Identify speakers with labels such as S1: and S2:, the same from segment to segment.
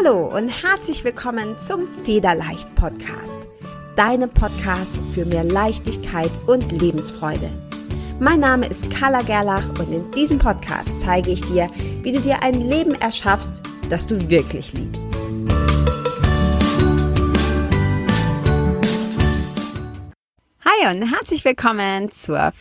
S1: Hallo und herzlich willkommen zum Federleicht Podcast, deinem Podcast für mehr Leichtigkeit und Lebensfreude. Mein Name ist Carla Gerlach und in diesem Podcast zeige ich dir, wie du dir ein Leben erschaffst, das du wirklich liebst. Hi und herzlich willkommen zur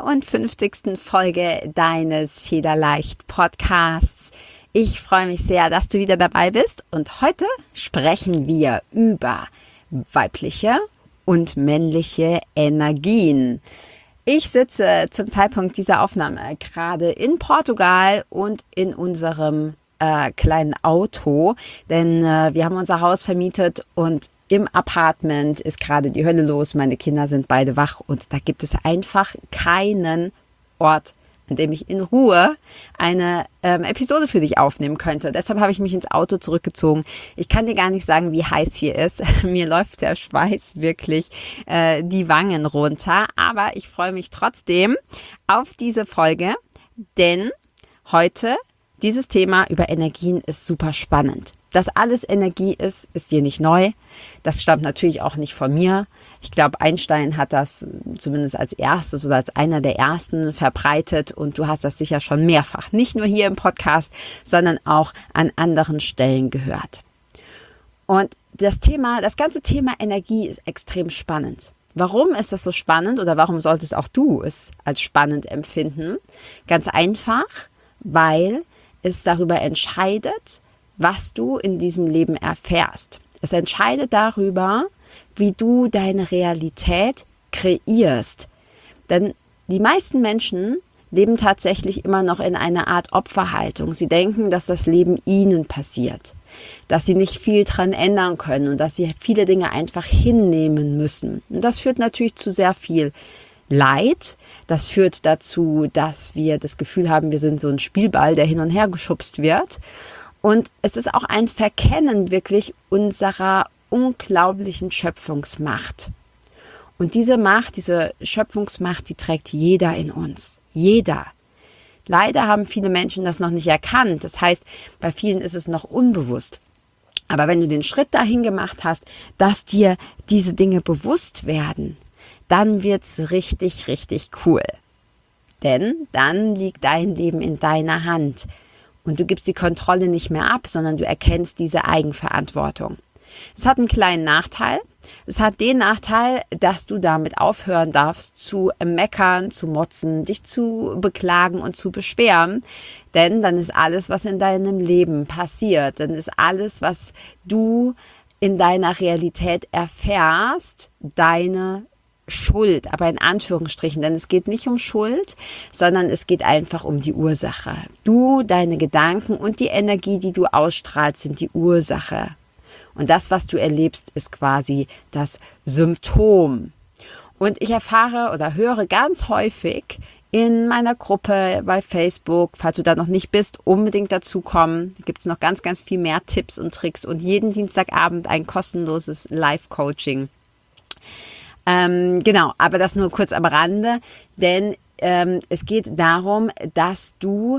S1: 54. Folge deines Federleicht Podcasts. Ich freue mich sehr, dass du wieder dabei bist und heute sprechen wir über weibliche und männliche Energien. Ich sitze zum Zeitpunkt dieser Aufnahme gerade in Portugal und in unserem kleinen Auto, denn wir haben unser Haus vermietet und im Apartment ist gerade die Hölle los. Meine Kinder sind beide wach und da gibt es einfach keinen Ort, an dem ich in Ruhe eine Episode für dich aufnehmen könnte. Deshalb habe ich mich ins Auto zurückgezogen. Ich kann dir gar nicht sagen, wie heiß hier ist. Mir läuft der Schweiß wirklich die Wangen runter. Aber ich freue mich trotzdem auf diese Folge, denn heute dieses Thema über Energien ist super spannend. Dass alles Energie ist dir nicht neu. Das stammt natürlich auch nicht von mir. Ich glaube, Einstein hat das zumindest als erstes oder als einer der ersten verbreitet und du hast das sicher schon mehrfach, nicht nur hier im Podcast, sondern auch an anderen Stellen gehört. Und das ganze Thema Energie ist extrem spannend. Warum ist das so spannend oder warum solltest auch du es als spannend empfinden? Ganz einfach, weil es darüber entscheidet, was du in diesem Leben erfährst. Es entscheidet darüber, wie du deine Realität kreierst. Denn die meisten Menschen leben tatsächlich immer noch in einer Art Opferhaltung. Sie denken, dass das Leben ihnen passiert, dass sie nicht viel dran ändern können und dass sie viele Dinge einfach hinnehmen müssen. Und das führt natürlich zu sehr viel Leid. Das führt dazu, dass wir das Gefühl haben, wir sind so ein Spielball, der hin und her geschubst wird. Und es ist auch ein Verkennen wirklich unserer unglaublichen Schöpfungsmacht. Und diese Macht, diese Schöpfungsmacht, die trägt jeder in uns. Jeder. Leider haben viele Menschen das noch nicht erkannt. Das heißt, bei vielen ist es noch unbewusst. Aber wenn du den Schritt dahin gemacht hast, dass dir diese Dinge bewusst werden, dann wird's richtig, richtig cool. Denn dann liegt dein Leben in deiner Hand. Und du gibst die Kontrolle nicht mehr ab, sondern du erkennst diese Eigenverantwortung. Es hat einen kleinen Nachteil. Es hat den Nachteil, dass du damit aufhören darfst zu meckern, zu motzen, dich zu beklagen und zu beschweren. Denn dann ist alles, was in deinem Leben passiert, dann ist alles, was du in deiner Realität erfährst, deine Schuld, aber in Anführungsstrichen, denn es geht nicht um Schuld, sondern es geht einfach um die Ursache. Du, deine Gedanken und die Energie, die du ausstrahlst, sind die Ursache. Und das, was du erlebst, ist quasi das Symptom. Und ich erfahre oder höre ganz häufig in meiner Gruppe bei Facebook, falls du da noch nicht bist, unbedingt dazukommen. Da gibt es noch ganz, ganz viel mehr Tipps und Tricks und jeden Dienstagabend ein kostenloses Live-Coaching. Genau, aber das nur kurz am Rande, denn es geht darum, dass du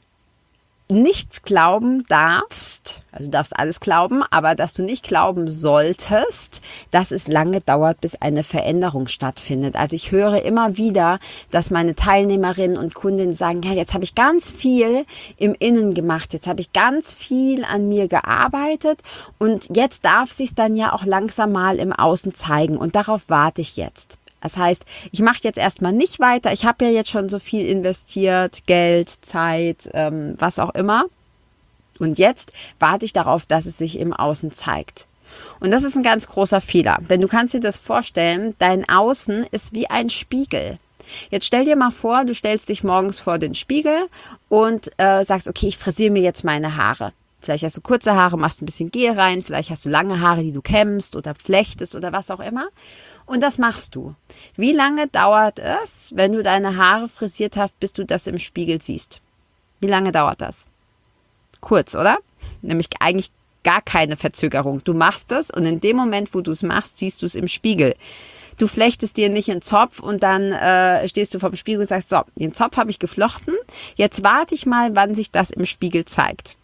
S1: nicht glauben darfst, also du darfst alles glauben, aber dass du nicht glauben solltest, dass es lange dauert, bis eine Veränderung stattfindet. Also ich höre immer wieder, dass meine Teilnehmerinnen und Kundinnen sagen, ja, jetzt habe ich ganz viel im Innen gemacht, jetzt habe ich ganz viel an mir gearbeitet und jetzt darf sich's dann ja auch langsam mal im Außen zeigen und darauf warte ich jetzt. Das heißt, ich mache jetzt erstmal nicht weiter. Ich habe ja jetzt schon so viel investiert, Geld, Zeit, was auch immer. Und jetzt warte ich darauf, dass es sich im Außen zeigt. Und das ist ein ganz großer Fehler. Denn du kannst dir das vorstellen, dein Außen ist wie ein Spiegel. Jetzt stell dir mal vor, du stellst dich morgens vor den Spiegel und sagst, okay, ich frisiere mir jetzt meine Haare. Vielleicht hast du kurze Haare, machst ein bisschen Gel rein. Vielleicht hast du lange Haare, die du kämmst oder flechtest oder was auch immer. Und das machst du. Wie lange dauert es, wenn du deine Haare frisiert hast, bis du das im Spiegel siehst? Wie lange dauert das? Kurz, oder? Nämlich eigentlich gar keine Verzögerung. Du machst es und in dem Moment, wo du es machst, siehst du es im Spiegel. Du flechtest dir nicht einen Zopf und dann stehst du vor dem Spiegel und sagst, so, den Zopf habe ich geflochten. Jetzt warte ich mal, wann sich das im Spiegel zeigt.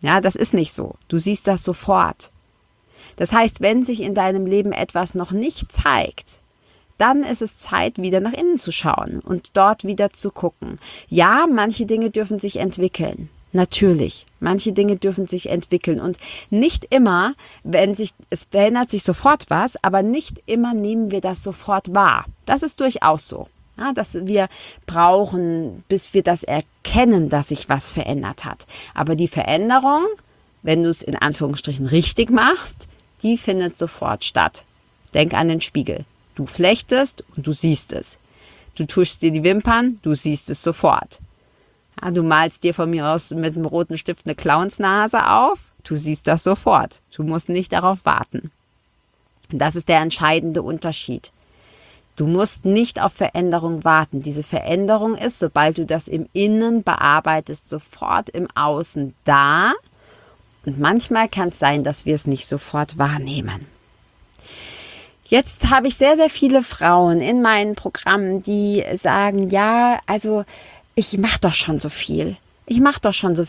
S1: Ja, das ist nicht so. Du siehst das sofort. Das heißt, wenn sich in deinem Leben etwas noch nicht zeigt, dann ist es Zeit, wieder nach innen zu schauen und dort wieder zu gucken. Ja, manche Dinge dürfen sich entwickeln. Natürlich, manche Dinge dürfen sich entwickeln und nicht immer, es verändert sich sofort was, aber nicht immer nehmen wir das sofort wahr. Das ist durchaus so, ja, dass wir brauchen, bis wir das erkennen, dass sich was verändert hat. Aber die Veränderung, wenn du es in Anführungsstrichen richtig machst, die findet sofort statt. Denk an den Spiegel. Du flechtest und du siehst es. Du tuschst dir die Wimpern, du siehst es sofort. Ja, du malst dir von mir aus mit einem roten Stift eine Clownsnase auf, du siehst das sofort. Du musst nicht darauf warten. Und das ist der entscheidende Unterschied. Du musst nicht auf Veränderung warten. Diese Veränderung ist, sobald du das im Innen bearbeitest, sofort im Außen da. Und manchmal kann es sein, dass wir es nicht sofort wahrnehmen. Jetzt habe ich sehr, sehr viele Frauen in meinen Programmen, die sagen, ja, also ich mache doch schon so viel. Ich mache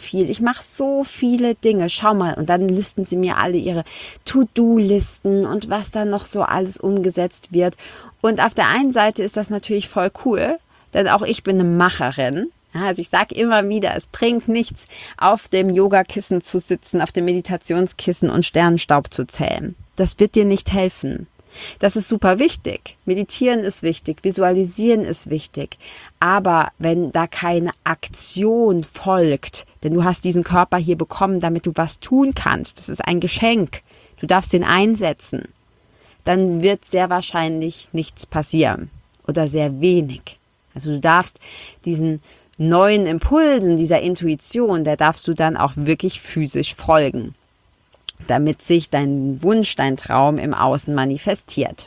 S1: so viele Dinge. Schau mal. Und dann listen sie mir alle ihre To-Do-Listen und was da noch so alles umgesetzt wird. Und auf der einen Seite ist das natürlich voll cool, denn auch ich bin eine Macherin. Ja, also ich sage immer wieder, es bringt nichts, auf dem Yogakissen zu sitzen, auf dem Meditationskissen und Sternenstaub zu zählen. Das wird dir nicht helfen. Das ist super wichtig. Meditieren ist wichtig, visualisieren ist wichtig. Aber wenn da keine Aktion folgt, denn du hast diesen Körper hier bekommen, damit du was tun kannst, das ist ein Geschenk, du darfst den einsetzen, dann wird sehr wahrscheinlich nichts passieren oder sehr wenig. Also du darfst diesen neuen Impulsen, dieser Intuition, der darfst du dann auch wirklich physisch folgen, damit sich dein Wunsch, dein Traum im Außen manifestiert.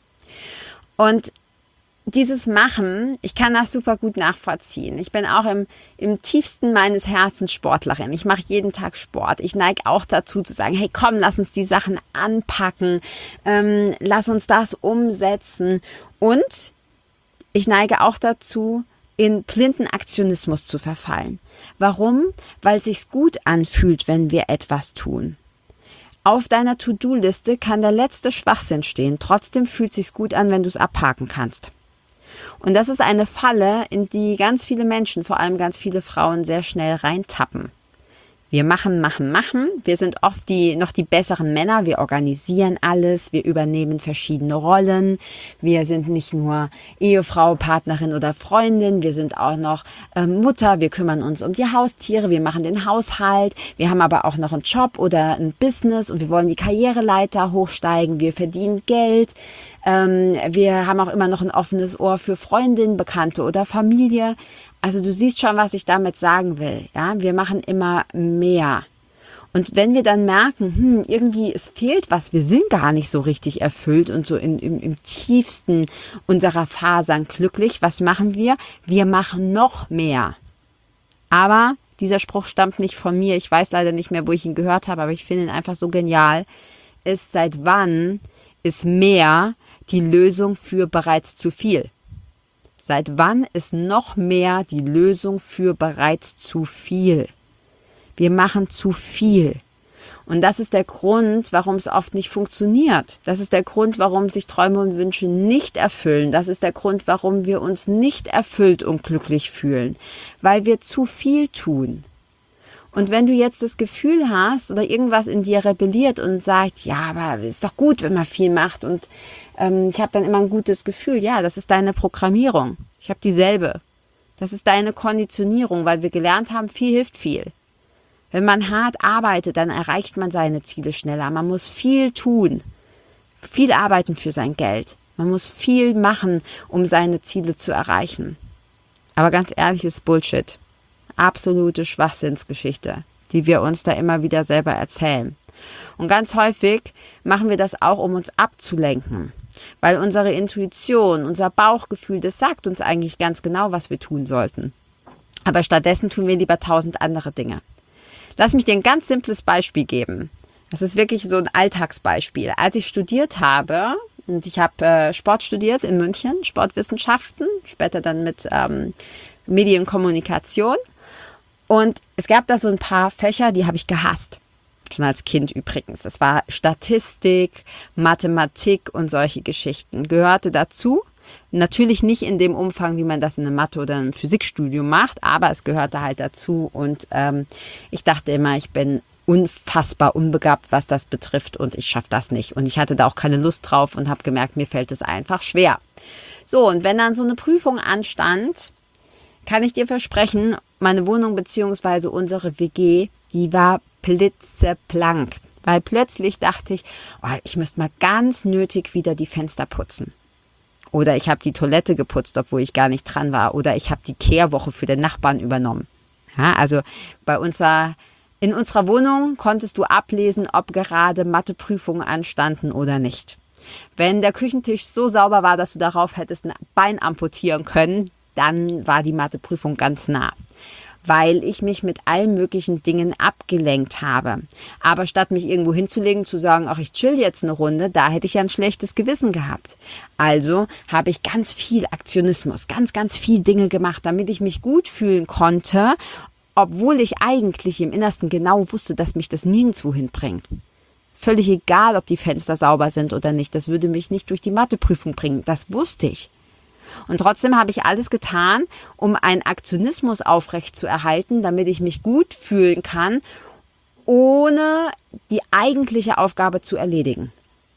S1: Und dieses Machen, ich kann das super gut nachvollziehen. Ich bin auch im tiefsten meines Herzens Sportlerin. Ich mache jeden Tag Sport. Ich neige auch dazu zu sagen, hey komm, lass uns die Sachen anpacken, lass uns das umsetzen. Und ich neige auch dazu, in blinden Aktionismus zu verfallen. Warum? Weil es sich gut anfühlt, wenn wir etwas tun. Auf deiner To-Do-Liste kann der letzte Schwachsinn stehen. Trotzdem fühlt es sich gut an, wenn du es abhaken kannst. Und das ist eine Falle, in die ganz viele Menschen, vor allem ganz viele Frauen, sehr schnell reintappen. Wir machen. Wir sind oft noch die besseren Männer. Wir organisieren alles. Wir übernehmen verschiedene Rollen. Wir sind nicht nur Ehefrau, Partnerin oder Freundin. Wir sind auch noch Mutter. Wir kümmern uns um die Haustiere. Wir machen den Haushalt. Wir haben aber auch noch einen Job oder ein Business und wir wollen die Karriereleiter hochsteigen. Wir verdienen Geld. Wir haben auch immer noch ein offenes Ohr für Freundinnen, Bekannte oder Familie. Also du siehst schon, was ich damit sagen will. Ja, wir machen immer mehr. Und wenn wir dann merken, irgendwie es fehlt was, wir sind gar nicht so richtig erfüllt und so im tiefsten unserer Fasern glücklich, was machen wir? Wir machen noch mehr. Aber dieser Spruch stammt nicht von mir. Ich weiß leider nicht mehr, wo ich ihn gehört habe, aber ich finde ihn einfach so genial. Seit wann ist mehr die Lösung für bereits zu viel? Seit wann ist noch mehr die Lösung für bereits zu viel? Wir machen zu viel. Und das ist der Grund, warum es oft nicht funktioniert. Das ist der Grund, warum sich Träume und Wünsche nicht erfüllen. Das ist der Grund, warum wir uns nicht erfüllt und glücklich fühlen. Weil wir zu viel tun. Und wenn du jetzt das Gefühl hast oder irgendwas in dir rebelliert und sagt, ja, aber ist doch gut, wenn man viel macht und ich habe dann immer ein gutes Gefühl, ja, das ist deine Programmierung. Ich habe dieselbe. Das ist deine Konditionierung, weil wir gelernt haben, viel hilft viel. Wenn man hart arbeitet, dann erreicht man seine Ziele schneller. Man muss viel tun, viel arbeiten für sein Geld. Man muss viel machen, um seine Ziele zu erreichen. Aber ganz ehrlich, ist Bullshit. Absolute Schwachsinnsgeschichte, die wir uns da immer wieder selber erzählen. Und ganz häufig machen wir das auch, um uns abzulenken, weil unsere Intuition, unser Bauchgefühl, das sagt uns eigentlich ganz genau, was wir tun sollten. Aber stattdessen tun wir lieber 1000 andere Dinge. Lass mich dir ein ganz simples Beispiel geben. Das ist wirklich so ein Alltagsbeispiel. Als ich studiert habe, und ich habe Sport studiert in München, Sportwissenschaften, später dann mit Medienkommunikation. Und es gab da so ein paar Fächer, die habe ich gehasst. Schon als Kind übrigens. Das war Statistik, Mathematik und solche Geschichten. Gehörte dazu. Natürlich nicht in dem Umfang, wie man das in einem Mathe- oder einem Physikstudium macht, aber es gehörte halt dazu. Und ich dachte immer, ich bin unfassbar unbegabt, was das betrifft und ich schaffe das nicht. Und ich hatte da auch keine Lust drauf und habe gemerkt, mir fällt es einfach schwer. So, und wenn dann so eine Prüfung anstand, kann ich dir versprechen, meine Wohnung bzw. unsere WG, die war blitzeblank. Weil plötzlich dachte ich, oh, ich müsste mal ganz nötig wieder die Fenster putzen. Oder ich habe die Toilette geputzt, obwohl ich gar nicht dran war. Oder ich habe die Kehrwoche für den Nachbarn übernommen. Ja, also in unserer Wohnung konntest du ablesen, ob gerade Matheprüfungen anstanden oder nicht. Wenn der Küchentisch so sauber war, dass du darauf hättest ein Bein amputieren können, dann war die Matheprüfung ganz nah. Weil ich mich mit allen möglichen Dingen abgelenkt habe. Aber statt mich irgendwo hinzulegen, zu sagen, ach, ich chill jetzt eine Runde, da hätte ich ja ein schlechtes Gewissen gehabt. Also habe ich ganz viel Aktionismus, ganz viel Dinge gemacht, damit ich mich gut fühlen konnte, obwohl ich eigentlich im Innersten genau wusste, dass mich das nirgendwo hinbringt. Völlig egal, ob die Fenster sauber sind oder nicht, das würde mich nicht durch die Matheprüfung bringen, das wusste ich. Und trotzdem habe ich alles getan, um einen Aktionismus aufrechtzuerhalten, damit ich mich gut fühlen kann, ohne die eigentliche Aufgabe zu erledigen.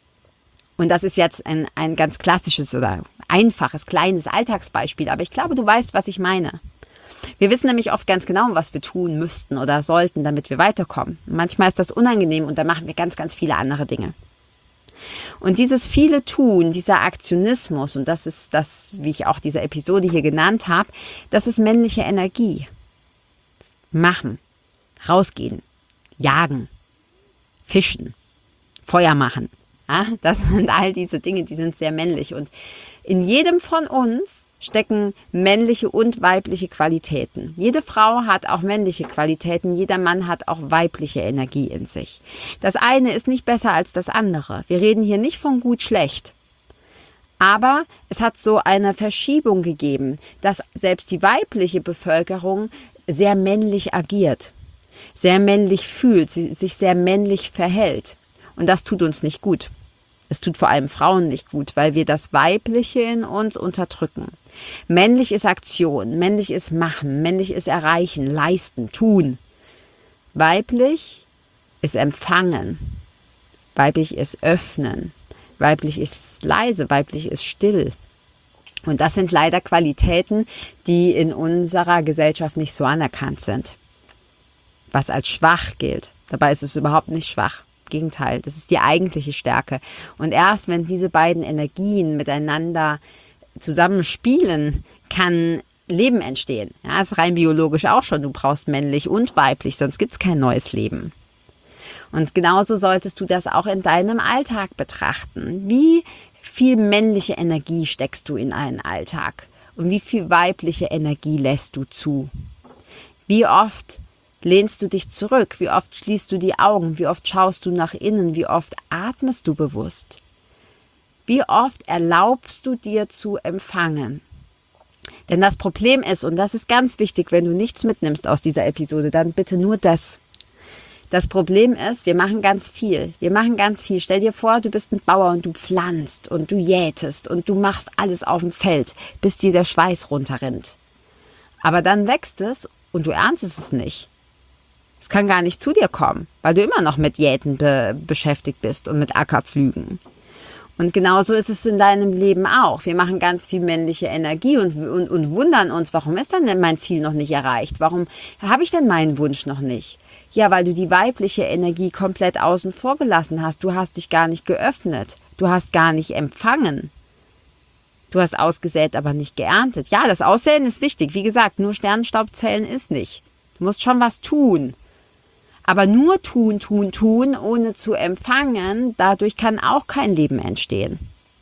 S1: Und das ist jetzt ein ganz klassisches oder einfaches, kleines Alltagsbeispiel, aber ich glaube, du weißt, was ich meine. Wir wissen nämlich oft ganz genau, was wir tun müssten oder sollten, damit wir weiterkommen. Manchmal ist das unangenehm und dann machen wir ganz viele andere Dinge. Und dieses viele Tun, dieser Aktionismus, und das ist das, wie ich auch diese Episode hier genannt habe, das ist männliche Energie. Machen, rausgehen, jagen, fischen, Feuer machen. Ja, das sind all diese Dinge, die sind sehr männlich. Und in jedem von uns stecken männliche und weibliche Qualitäten. Jede Frau hat auch männliche Qualitäten, jeder Mann hat auch weibliche Energie in sich. Das eine ist nicht besser als das andere. Wir reden hier nicht von gut, schlecht. Aber es hat so eine Verschiebung gegeben, dass selbst die weibliche Bevölkerung sehr männlich agiert, sehr männlich fühlt, sich sehr männlich verhält. Und das tut uns nicht gut. Es tut vor allem Frauen nicht gut, weil wir das Weibliche in uns unterdrücken. Männlich ist Aktion, männlich ist Machen, männlich ist Erreichen, Leisten, Tun. Weiblich ist Empfangen, weiblich ist Öffnen, weiblich ist leise, weiblich ist still. Und das sind leider Qualitäten, die in unserer Gesellschaft nicht so anerkannt sind. Was als schwach gilt. Dabei ist es überhaupt nicht schwach. Gegenteil, das ist die eigentliche Stärke. Und erst wenn diese beiden Energien miteinander zusammenspielen, kann Leben entstehen. Ja, das ist rein biologisch auch schon. Du brauchst männlich und weiblich, sonst gibt es kein neues Leben. Und genauso solltest du das auch in deinem Alltag betrachten. Wie viel männliche Energie steckst du in einen Alltag? Und wie viel weibliche Energie lässt du zu? Wie oft lehnst du dich zurück? Wie oft schließt du die Augen? Wie oft schaust du nach innen? Wie oft atmest du bewusst? Wie oft erlaubst du dir zu empfangen? Denn das Problem ist, und das ist ganz wichtig, wenn du nichts mitnimmst aus dieser Episode, dann bitte nur das. Das Problem ist, wir machen ganz viel. Stell dir vor, du bist ein Bauer und du pflanzt und du jätest und du machst alles auf dem Feld, bis dir der Schweiß runterrinnt. Aber dann wächst es und du erntest es nicht. Es kann gar nicht zu dir kommen, weil du immer noch mit Jäten beschäftigt bist und mit Ackerpflügen. Und genauso ist es in deinem Leben auch. Wir machen ganz viel männliche Energie und wundern uns, warum ist denn mein Ziel noch nicht erreicht? Warum habe ich denn meinen Wunsch noch nicht? Ja, weil du die weibliche Energie komplett außen vor gelassen hast. Du hast dich gar nicht geöffnet. Du hast gar nicht empfangen. Du hast ausgesät, aber nicht geerntet. Ja, das Aussäen ist wichtig. Wie gesagt, nur Sternenstaubzellen ist nicht. Du musst schon was tun. Aber nur tun, ohne zu empfangen, dadurch kann auch kein Leben entstehen.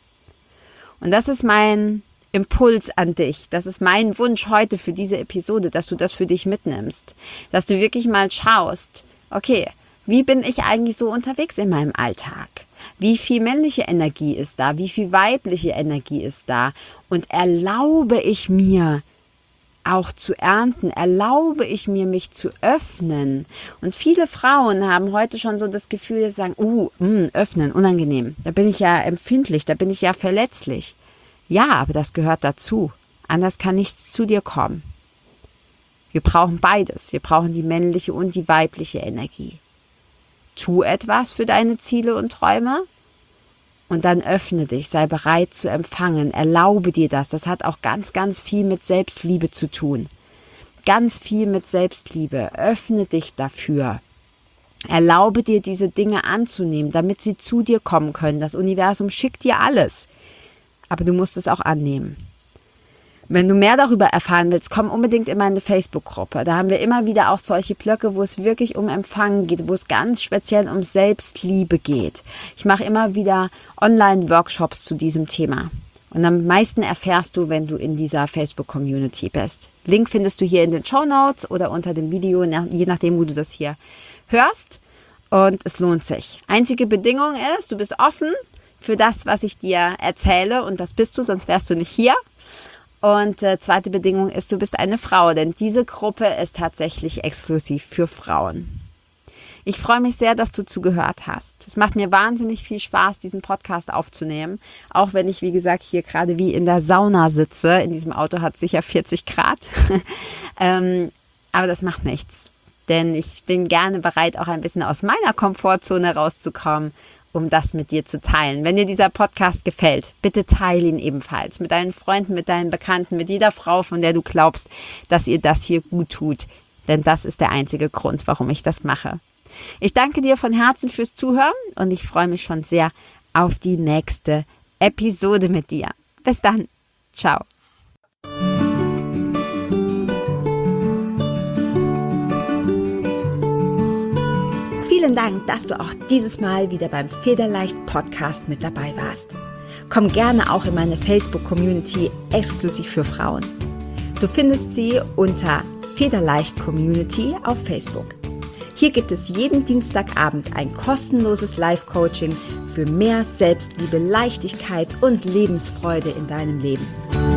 S1: Und das ist mein Impuls an dich. Das ist mein Wunsch heute für diese Episode, dass du das für dich mitnimmst. Dass du wirklich mal schaust, okay, wie bin ich eigentlich so unterwegs in meinem Alltag? Wie viel männliche Energie ist da? Wie viel weibliche Energie ist da? Und erlaube ich mir, auch zu ernten? Erlaube ich mir, mich zu öffnen? Und viele Frauen haben heute schon so das Gefühl, dass sie sagen, öffnen, unangenehm. Da bin ich ja empfindlich, da bin ich ja verletzlich. Ja, aber das gehört dazu. Anders kann nichts zu dir kommen. Wir brauchen beides. Wir brauchen die männliche und die weibliche Energie. Tu etwas für deine Ziele und Träume und dann öffne dich, sei bereit zu empfangen, erlaube dir das. Das hat auch ganz, ganz viel mit Selbstliebe zu tun. Ganz viel mit Selbstliebe. Öffne dich dafür. Erlaube dir, diese Dinge anzunehmen, damit sie zu dir kommen können. Das Universum schickt dir alles, aber du musst es auch annehmen. Wenn du mehr darüber erfahren willst, komm unbedingt in meine Facebook-Gruppe. Da haben wir immer wieder auch solche Blöcke, wo es wirklich um Empfangen geht, wo es ganz speziell um Selbstliebe geht. Ich mache immer wieder Online-Workshops zu diesem Thema. Und am meisten erfährst du, wenn du in dieser Facebook-Community bist. Link findest du hier in den Shownotes oder unter dem Video, je nachdem, wo du das hier hörst. Und es lohnt sich. Einzige Bedingung ist, du bist offen für das, was ich dir erzähle. Und das bist du, sonst wärst du nicht hier. Und zweite Bedingung ist, du bist eine Frau, denn diese Gruppe ist tatsächlich exklusiv für Frauen. Ich freue mich sehr, dass du zugehört hast. Es macht mir wahnsinnig viel Spaß, diesen Podcast aufzunehmen, auch wenn ich, wie gesagt, hier gerade wie in der Sauna sitze. In diesem Auto hat es sicher 40 Grad, aber das macht nichts, denn ich bin gerne bereit, auch ein bisschen aus meiner Komfortzone rauszukommen, um das mit dir zu teilen. Wenn dir dieser Podcast gefällt, bitte teile ihn ebenfalls mit deinen Freunden, mit deinen Bekannten, mit jeder Frau, von der du glaubst, dass ihr das hier gut tut. Denn das ist der einzige Grund, warum ich das mache. Ich danke dir von Herzen fürs Zuhören und ich freue mich schon sehr auf die nächste Episode mit dir. Bis dann. Ciao. Vielen Dank, dass du auch dieses Mal wieder beim Federleicht Podcast mit dabei warst. Komm gerne auch in meine Facebook-Community exklusiv für Frauen. Du findest sie unter Federleicht Community auf Facebook. Hier gibt es jeden Dienstagabend ein kostenloses Live-Coaching für mehr Selbstliebe, Leichtigkeit und Lebensfreude in deinem Leben.